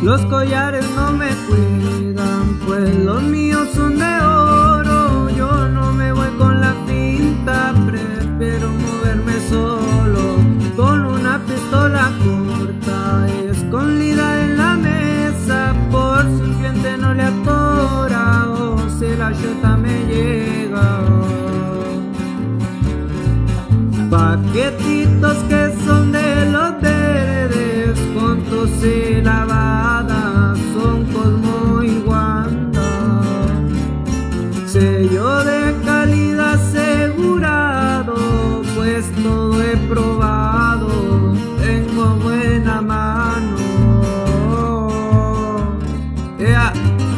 Los collares no me cuidan, pues los míos son de oro. Yo no me voy con la pinta, prefiero moverme solo, con una pistola corta escondida en la mesa, por si un cliente no le atora o si la chota me llega. Paquetitos que son de los verdes, con tos y lavada, son Cosmo y Wanda. Sello de calidad asegurado, pues todo he probado, tengo buena mano. Yeah.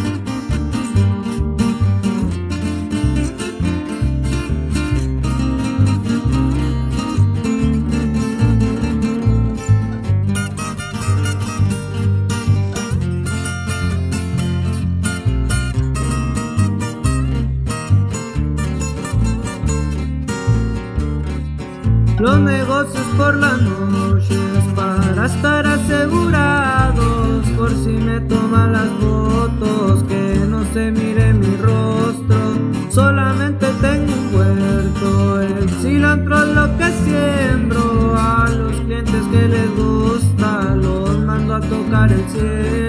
Los negocios por las noches para estar asegurados, por si me toman las fotos, que no se mire mi rostro. Solamente tengo un huerto, el cilantro es lo que siembro. A los clientes que les gusta los mando a tocar el cielo.